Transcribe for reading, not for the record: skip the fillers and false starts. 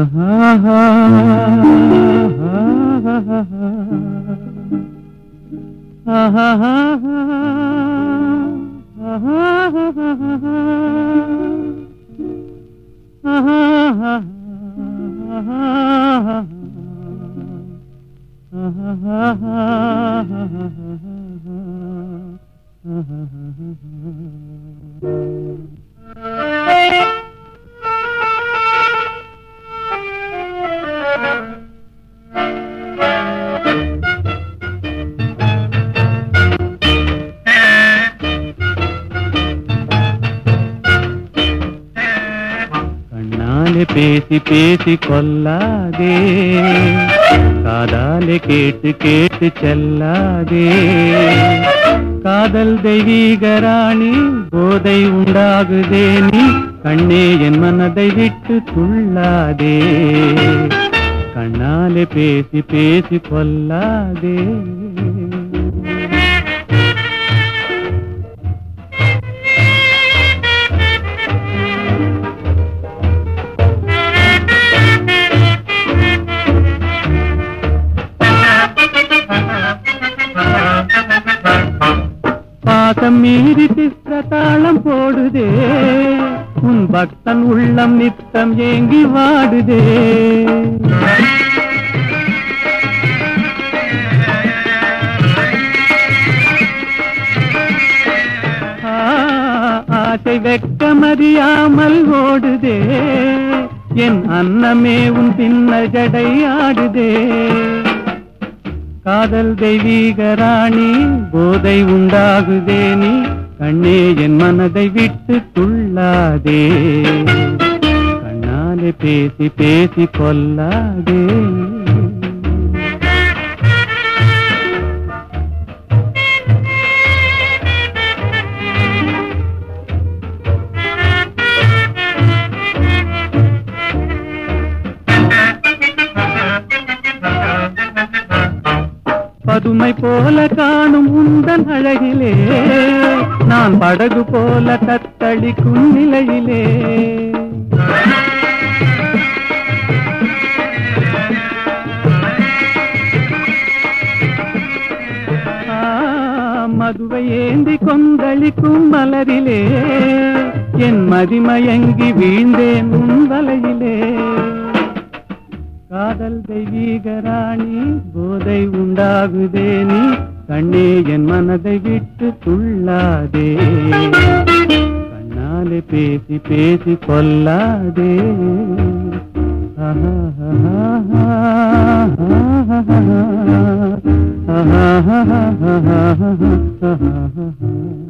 கண்ணாலே பேசி பேசி கொல்லாதே, காதாலே கேட்டு கேட்டு செல்லாதே. காதல் தெய்வீக ராணி, போதை உண்டாகுதே நீ, கண்ணே என் மனதை விட்டு துள்ளாதே. கண்ணாலே பேசி பேசி கொல்லாதே. பாசம் மீறி சித்திரத்தாளம் போடுதே, உன் பக்தன் உள்ளம் நித்தம் ஏங்கி வாடுதே. ஆசை வெட்கமறியாமல் ஓடுதே, என் அன்னமே உன் பின்ன ஜடை ஆடுதே. காதல் தெய்வீக ராணி, போதை உண்டாகுதே நீ, கண்ணே என் மனதை விட்டு துள்ளாதே. கண்ணாலே பேசி பேசி கொல்லாதே. பதுமை போல காணும் உந்தன் அழகிலே, நான் படகு போல தத்தளிக்கும் நிலையிலே. மதுவை ஏந்தி கொந்தளிக்கும் மலரிலே, என் மதிமயங்கி வீழ்ந்தேன் உன் வலையிலே. காதல் தெய்வீக ராணி, போதை உண்டாகுதே நீ, கண்ணே என் மனதை விட்டு துள்ளாதே. கண்ணாலே பேசி பேசி கொல்லாதே. ஆஹா